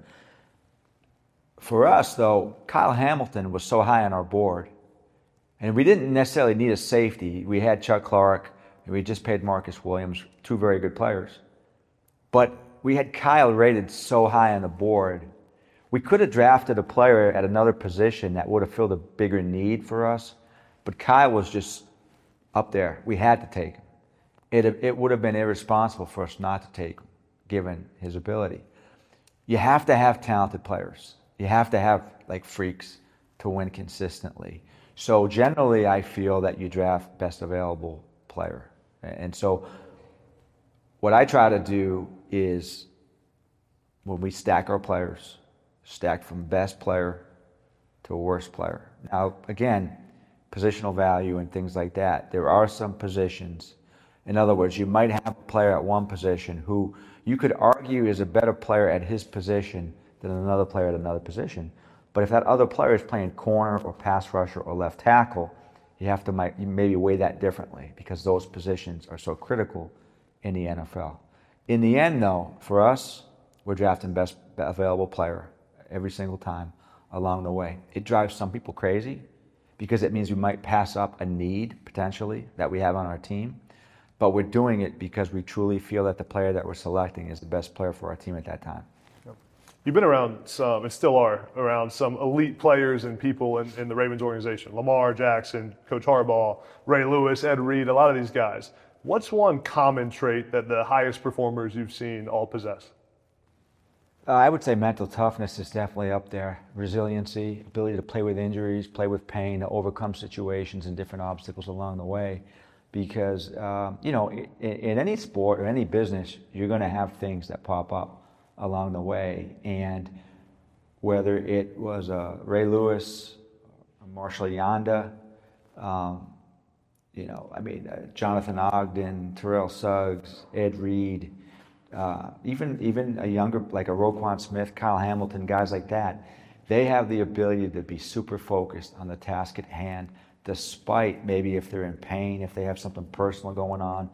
For us, though, Kyle Hamilton was so high on our board, and we didn't necessarily need a safety. We had Chuck Clark, and we just paid Marcus Williams, two very good players. But we had Kyle rated so high on the board, we could have drafted a player at another position that would have filled a bigger need for us, but Kyle was just up there. We had to take him. It would have been irresponsible for us not to take him, given his ability. You have to have talented players. You have to have freaks to win consistently. So generally, I feel that you draft best available player. And so what I try to do is when we stack our players, stack from best player to worst player. Now, again, positional value and things like that. There are some positions. In other words, you might have a player at one position who you could argue is a better player at his position than another player at another position. But if that other player is playing corner or pass rusher or left tackle, you have to maybe weigh that differently because those positions are so critical in the NFL. In the end, though, for us, we're drafting best available player every single time along the way. It drives some people crazy because it means we might pass up a need, potentially, that we have on our team. But we're doing it because we truly feel that the player that we're selecting is the best player for our team at that time. You've been around some, and still are around some elite players and people in the Ravens organization. Lamar Jackson, Coach Harbaugh, Ray Lewis, Ed Reed, a lot of these guys. What's one common trait that the highest performers you've seen all possess? I would say mental toughness is definitely up there. Resiliency, ability to play with injuries, play with pain, to overcome situations and different obstacles along the way. Because, in any sport or any business, you're going to have things that pop up along the way. And whether it was Ray Lewis, Marshall Yanda, Jonathan Ogden, Terrell Suggs, Ed Reed, even a younger, like a Roquan Smith, Kyle Hamilton, guys like that, they have the ability to be super focused on the task at hand, despite maybe if they're in pain, if they have something personal going on,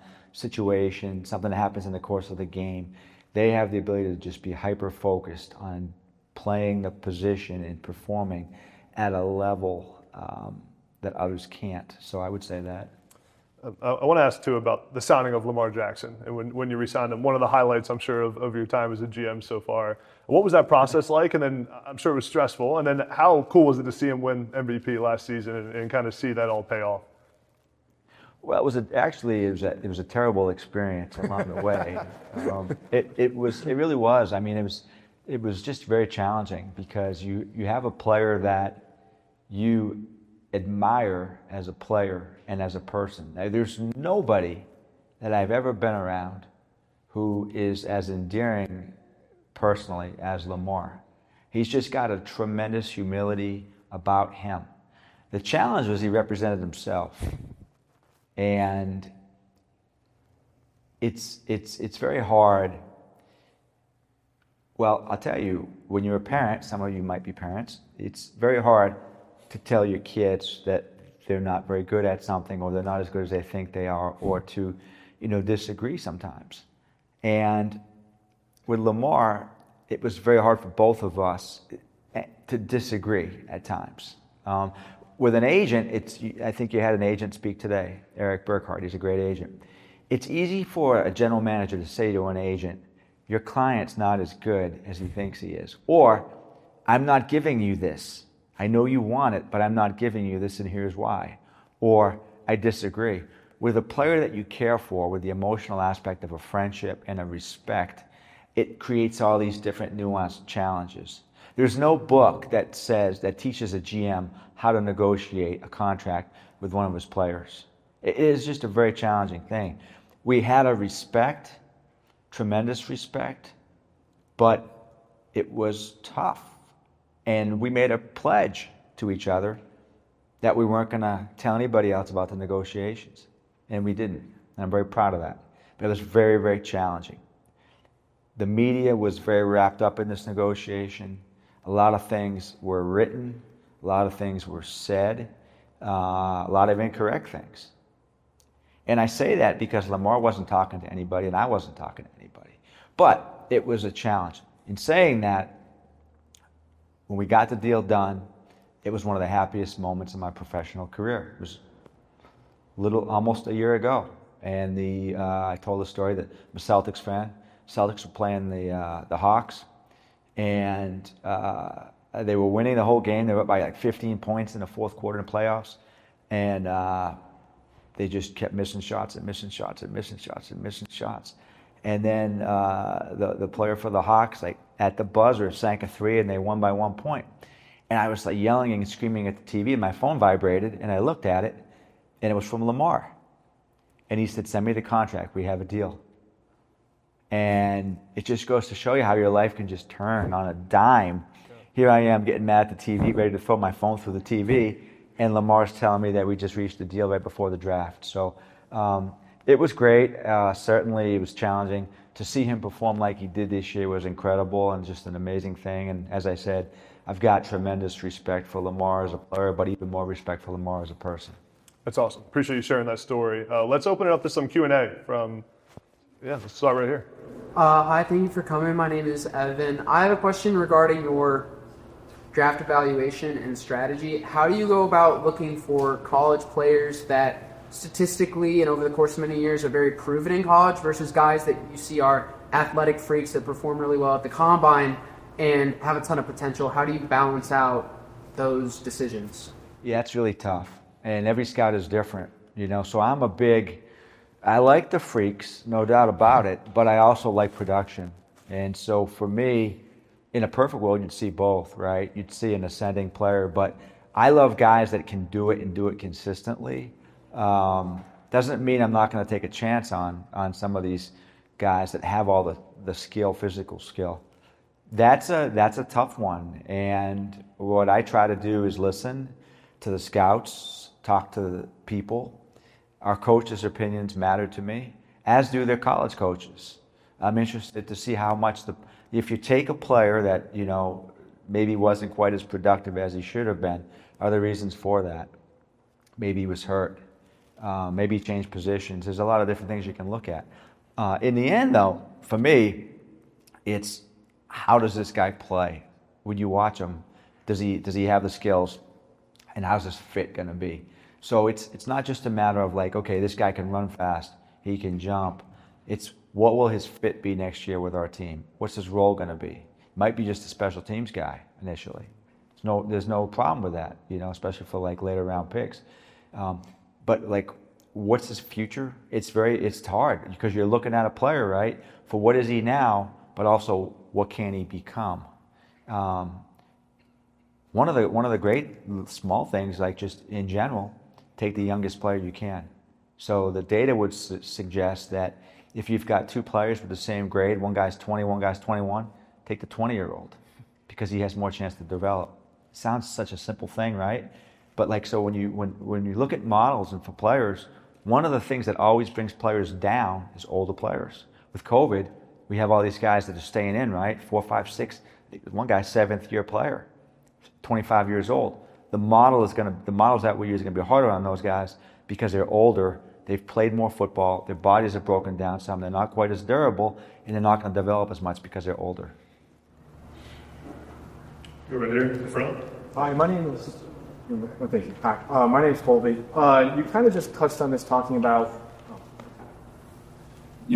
situation, something that happens in the course of the game. They have the ability to just be hyper-focused on playing the position and performing at a level that others can't. So I would say that. I want to ask too about the signing of Lamar Jackson and when you re-signed him. One of the highlights, I'm sure, of your time as a GM so far. What was that process like? And then I'm sure it was stressful. And then how cool was it to see him win MVP last season and kind of see that all pay off? Well, it was a terrible experience along the way. It really was. I mean, it was just very challenging because you have a player that you admire as a player and as a person. Now, there's nobody that I've ever been around who is as endearing personally as Lamar. He's just got a tremendous humility about him. The challenge was he represented himself. And it's very hard. Well, I'll tell you, when you're a parent, some of you might be parents, it's very hard to tell your kids that they're not very good at something or they're not as good as they think they are, or to, disagree sometimes. And with Lamar, it was very hard for both of us to disagree at times. With an agent, I think you had an agent speak today, Eric Burkhart. He's a great agent. It's easy for a general manager to say to an agent, your client's not as good as he thinks he is. Or, I'm not giving you this. I know you want it, but I'm not giving you this, and here's why. Or, I disagree. With a player that you care for, with the emotional aspect of a friendship and a respect, it creates all these different nuanced challenges. There's no book that teaches a GM how to negotiate a contract with one of his players. It is just a very challenging thing. We had a respect, tremendous respect, but it was tough. And we made a pledge to each other that we weren't going to tell anybody else about the negotiations. And we didn't. And I'm very proud of that. But it was very, very challenging. The media was very wrapped up in this negotiation. A lot of things were written, a lot of things were said, a lot of incorrect things. And I say that because Lamar wasn't talking to anybody and I wasn't talking to anybody. But it was a challenge. In saying that, when we got the deal done, it was one of the happiest moments of my professional career. It was almost a year ago. And I told the story that I'm a Celtics fan. Celtics were playing the Hawks. And they were winning the whole game. They were up by like 15 points in the fourth quarter in the playoffs. And they just kept missing shots and missing shots and missing shots and missing shots. And then the player for the Hawks, like at the buzzer, sank a three and they won by 1 point. And I was like yelling and screaming at the TV and my phone vibrated and I looked at it and it was from Lamar. And he said, send me the contract. We have a deal. And it just goes to show you how your life can just turn on a dime. Here I am getting mad at the TV, ready to throw my phone through the TV, and Lamar's telling me that we just reached a deal right before the draft. So it was great. Certainly it was challenging. To see him perform like he did this year was incredible and just an amazing thing. And as I said, I've got tremendous respect for Lamar as a player, but even more respect for Lamar as a person. That's awesome. Appreciate you sharing that story. Let's open it up to some Q&A from, let's start right here. Hi, thank you for coming. My name is Evan. I have a question regarding your draft evaluation and strategy. How do you go about looking for college players that statistically and over the course of many years are very proven in college versus guys that you see are athletic freaks that perform really well at the combine and have a ton of potential? How do you balance out those decisions? Yeah, it's really tough. And every scout is different, So I like the freaks, no doubt about it, but I also like production. And so for me, in a perfect world, you'd see both, right? You'd see an ascending player, but I love guys that can do it and do it consistently. Doesn't mean I'm not going to take a chance on some of these guys that have all the skill, physical skill. That's a tough one. And what I try to do is listen to the scouts, talk to the people. Our coaches' opinions matter to me, as do their college coaches. I'm interested to see how much if you take a player that, maybe wasn't quite as productive as he should have been, are there reasons for that? Maybe he was hurt. Maybe he changed positions. There's a lot of different things you can look at. In the end, though, for me, it's how does this guy play? when you watch him, does he have the skills, and how's his fit going to be? So it's not just a matter of like, okay, this guy can run fast, he can jump. It's what will his fit be next year with our team? What's his role going to be? Might be just a special teams guy initially. There's no problem with that, especially for like later round picks. But like, what's his future? It's hard because you're looking at a player, right? For what is he now, but also what can he become? One of the great small things, like just in general, take the youngest player you can. So the data would suggest that if you've got two players with the same grade, one guy's 20, one guy's 21, take the 20-year-old because he has more chance to develop. Sounds such a simple thing, right? But like, so when you look at models and for players, one of the things that always brings players down is older players. With COVID, we have all these guys that are staying in, right? 4, 5, 6. One guy's 7th-year player, 25 years old. The models that we use are going to be harder on those guys because they're older. They've played more football. Their bodies are broken down some. They're not quite as durable, and they're not going to develop as much because they're older. You're right here in the front. Hi, my name is. Thank you. Hi, my name is Colby. You kind of just touched on this talking about. The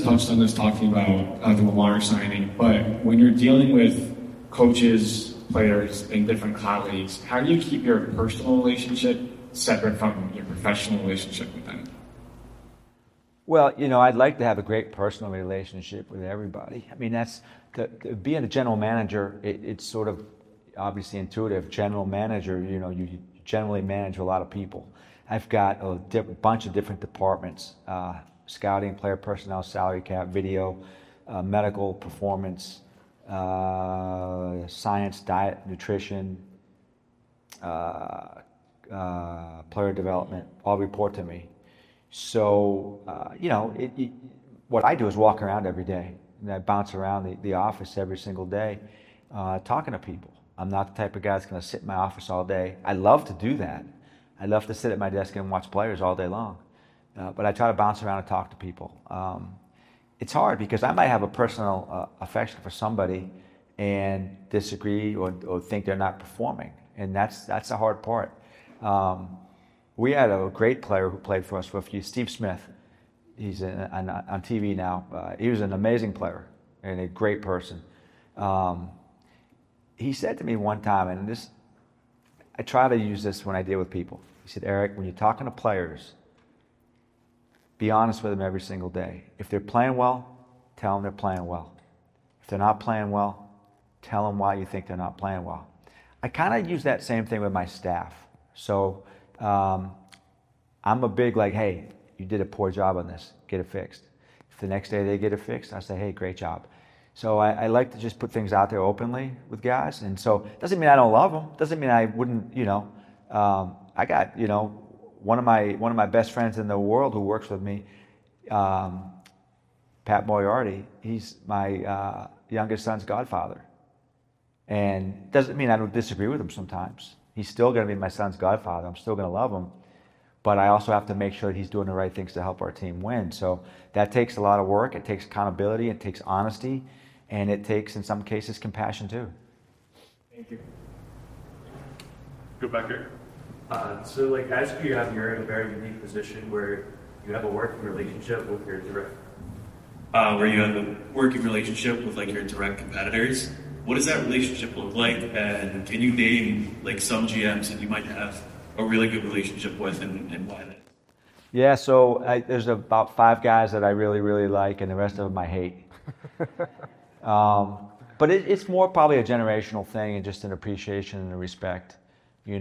Lamar signing, but when you're dealing with coaches, players, and different colleagues, how do you keep your personal relationship separate from your professional relationship with them? Well, I'd like to have a great personal relationship with everybody. I mean, being a general manager, it's sort of obviously intuitive. General manager, you generally manage a lot of people. I've got a bunch of different departments, scouting, player personnel, salary cap, video, medical, performance, science, diet, nutrition, player development, all report to me. So, what I do is walk around every day. And I bounce around the office every single day talking to people. I'm not the type of guy that's going to sit in my office all day. I love to do that. I love to sit at my desk and watch players all day long. But I try to bounce around and talk to people. It's hard because I might have a personal affection for somebody and disagree or think they're not performing. And that's the hard part. We had a great player who played for us for a few, Steve Smith. He's on TV now. He was an amazing player and a great person. He said to me one time, and I try to use this when I deal with people. He said, Eric, when you're talking to players, be honest with them every single day. If they're playing well, tell them they're playing well. If they're not playing well, tell them why you think they're not playing well. I kind of use that same thing with my staff. So I'm a big like, hey, you did a poor job on this, get it fixed. If the next day they get it fixed, I say, hey, great job. So I like to just put things out there openly with guys. And so it doesn't mean I don't love them. Doesn't mean I wouldn't, I got, one of my best friends in the world who works with me, Pat Moriarty, he's my youngest son's godfather. And doesn't mean I don't disagree with him sometimes. He's still going to be my son's godfather. I'm still going to love him. But I also have to make sure that he's doing the right things to help our team win. So that takes a lot of work. It takes accountability. It takes honesty. And it takes, in some cases, compassion too. Thank you. Go back here. As you have, you're in a very unique position where you have a working relationship with your direct competitors. What does that relationship look like? And can you name some GMs that you might have a really good relationship with and why that? Yeah, so there's about 5 guys that I really, really like, and the rest of them I hate. But it's more probably a generational thing and just an appreciation and a respect. This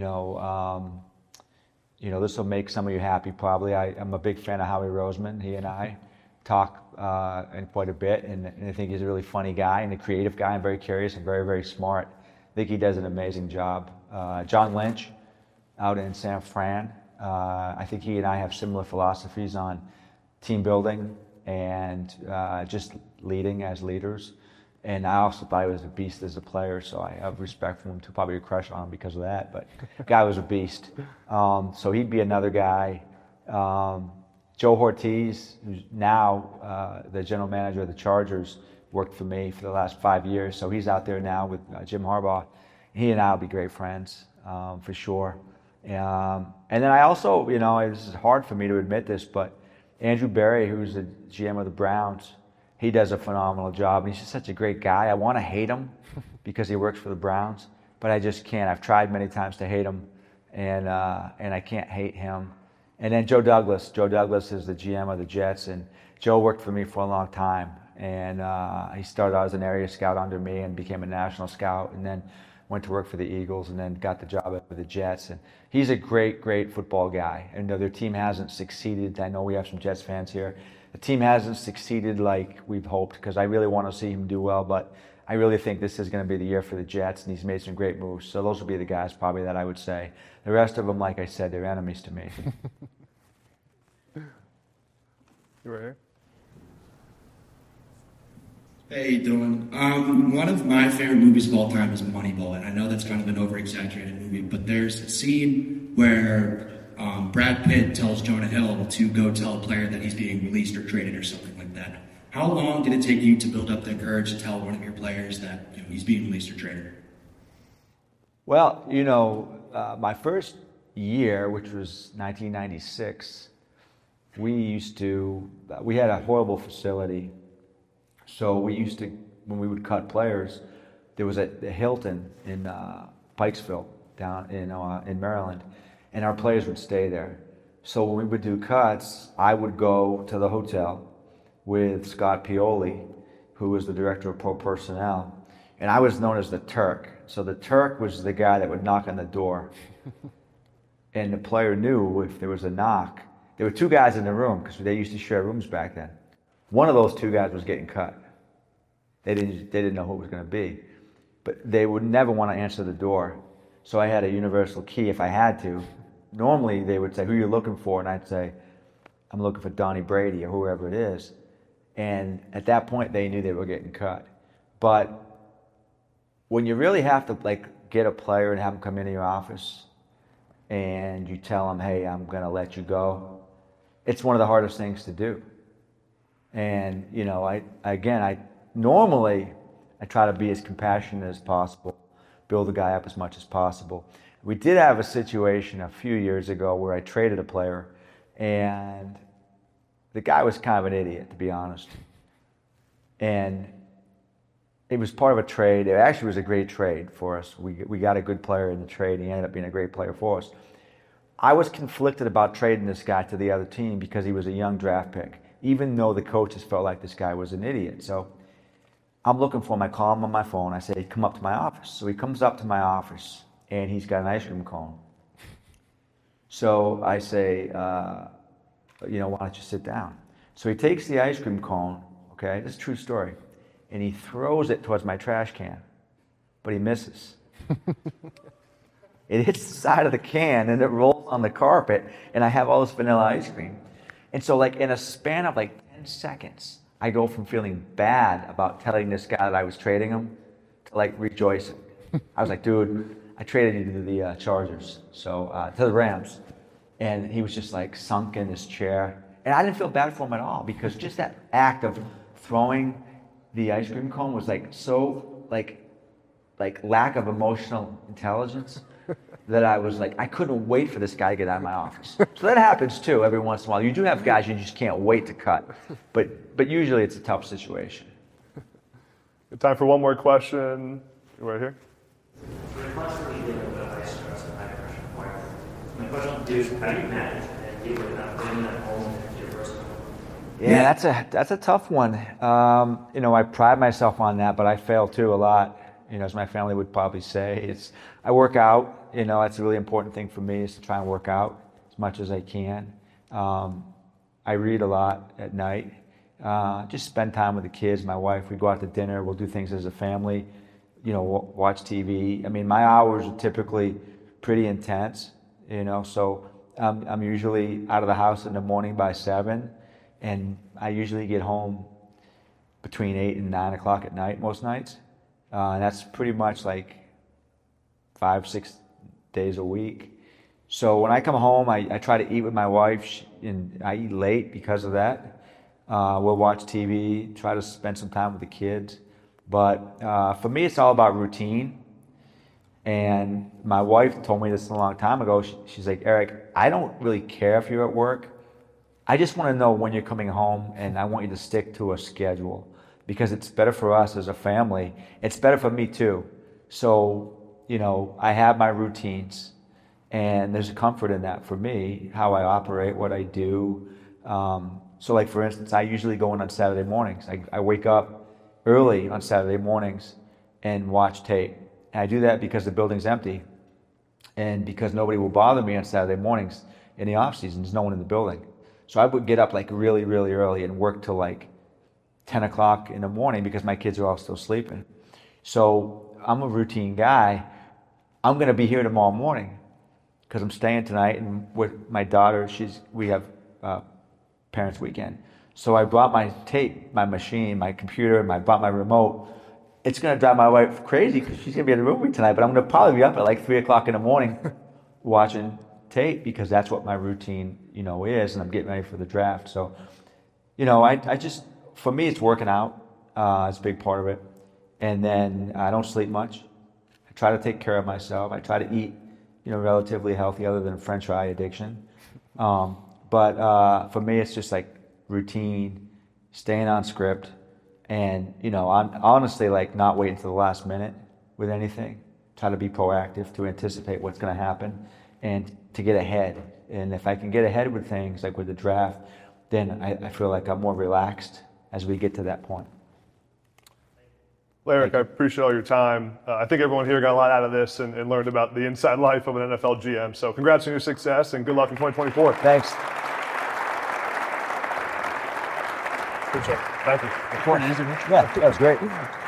will make some of you happy probably. I'm a big fan of Howie Roseman. He and I talk quite a bit, and I think he's a really funny guy and a creative guy and very curious and very, very smart. I think he does an amazing job. John Lynch out in San Fran. I think he and I have similar philosophies on team building and just leading as leaders. And I also thought he was a beast as a player, so I have respect for him too. Probably a crush on him because of that, but the guy was a beast. So he'd be another guy. Joe Ortiz, who's now the general manager of the Chargers, worked for me for the last 5 years. So he's out there now with Jim Harbaugh. He and I will be great friends for sure. And then I also, this is hard for me to admit this, but Andrew Berry, who's the GM of the Browns, he does a phenomenal job. And he's just such a great guy. I want to hate him because he works for the Browns, but I just can't. I've tried many times to hate him, and I can't hate him. And then Joe Douglas. Joe Douglas is the GM of the Jets, and Joe worked for me for a long time. And he started out as an area scout under me and became a national scout, and then went to work for the Eagles, and then got the job with the Jets. And he's a great, great football guy. And their team hasn't succeeded. I know we have some Jets fans here. The team hasn't succeeded like we've hoped, because I really want to see him do well, but I really think this is going to be the year for the Jets, and he's made some great moves. So those would be the guys probably that I would say. The rest of them, like I said, they're enemies to me. You right here. Hey, you doing? One of my favorite movies of all time is Moneyball, and I know that's kind of an over-exaggerated movie, but there's a scene where Brad Pitt tells Jonah Hill to go tell a player that he's being released or traded or something like that. How long did it take you to build up the courage to tell one of your players that he's being released or traded? Well, my first year, which was 1996, we had a horrible facility. So we used to, when we would cut players, there was the Hilton in Pikesville down in Maryland, and our players would stay there. So when we would do cuts, I would go to the hotel with Scott Pioli, who was the director of pro personnel, and I was known as the Turk. So the Turk was the guy that would knock on the door, and the player knew if there was a knock. There were two guys in the room because they used to share rooms back then. One of those two guys was getting cut. They didn't know who it was going to be, but they would never want to answer the door. So I had a universal key if I had to. Normally they would say, "Who are you looking for?" And I'd say, "I'm looking for Donnie Brady," or whoever it is. And at that point they knew they were getting cut. But when you really have to get a player and have them come into your office and you tell them, "Hey, I'm going to let you go," it's one of the hardest things to do. And normally I try to be as compassionate as possible, build the guy up as much as possible. We did have a situation a few years ago where I traded a player, and the guy was kind of an idiot, to be honest. And it was part of a trade. It actually was a great trade for us. We got a good player in the trade, and he ended up being a great player for us. I was conflicted about trading this guy to the other team because he was a young draft pick, even though the coaches felt like this guy was an idiot. So I'm looking for him. I call him on my phone. I say, "Come up to my office." So he comes up to my office, and he's got an ice cream cone. So I say, "Why don't you sit down?" So he takes the ice cream cone, okay, this is a true story, and he throws it towards my trash can, but he misses. It hits the side of the can, and it rolls on the carpet, and I have all this vanilla ice cream. And so in a span of 10 seconds, I go from feeling bad about telling this guy that I was trading him to rejoicing. I was like, "Dude, I traded you to the Chargers, to the Rams." And he was just sunk in his chair. And I didn't feel bad for him at all, because just that act of throwing the ice cream cone was so lack of emotional intelligence that I was I couldn't wait for this guy to get out of my office. So that happens too every once in a while. You do have guys you just can't wait to cut, but usually it's a tough situation. Good time for one more question. Right here. You're constantly dealing with high stress and high pressure environment. My question is, how do you manage and deal with that bringing that home into your personal life? Yeah, that's a tough one. I pride myself on that, but I fail too a lot. As my family would probably say, I work out. That's a really important thing for me, is to try and work out as much as I can. I read a lot at night. Just spend time with the kids, my wife. We go out to dinner. We'll do things as a family. Watch TV. I mean, my hours are typically pretty intense. So I'm usually out of the house in the morning by 7, and I usually get home between 8 and 9 o'clock at night most nights. And that's pretty much 5-6 days a week. So when I come home, I try to eat with my wife, and I eat late because of that. We'll watch TV, try to spend some time with the kids. But for me, it's all about routine. And my wife told me this a long time ago. She's like, Eric, I don't really care if you're at work. I just want to know when you're coming home, and I want you to stick to a schedule because it's better for us as a family. It's better for me too. So, I have my routines, and there's a comfort in that for me, how I operate, what I do. So like, for instance, I usually go in on Saturday mornings. I wake up early on Saturday mornings and watch tape. And I do that because the building's empty and because nobody will bother me on Saturday mornings in the off season. There's no one in the building. So I would get up like really, really early and work till like 10 o'clock in the morning because my kids are all still sleeping. So I'm a routine guy. I'm going to be here tomorrow morning because I'm staying tonight, and with my daughter, we have parents' weekend. So I brought my tape, my machine, my computer, and I brought my remote. It's going to drive my wife crazy because she's going to be in the room with me tonight, but I'm going to probably be up at like 3 o'clock in the morning watching tape because that's what my routine, is, and I'm getting ready for the draft. So, I just, for me, it's working out. It's a big part of it. And then I don't sleep much. I try to take care of myself. I try to eat, relatively healthy other than French fry addiction. But for me, it's just like routine, staying on script, and I'm honestly like not waiting to the last minute with anything. Try to be proactive to anticipate what's going to happen and to get ahead. And if I can get ahead with things like with the draft, then I feel like I'm more relaxed as we get to that point. Well, Eric, I appreciate all your time. I think everyone here got a lot out of this and learned about the inside life of an NFL GM. So congrats on your success and good luck in 2024. Thanks. Appreciate it. Thank you. Yeah, that was great.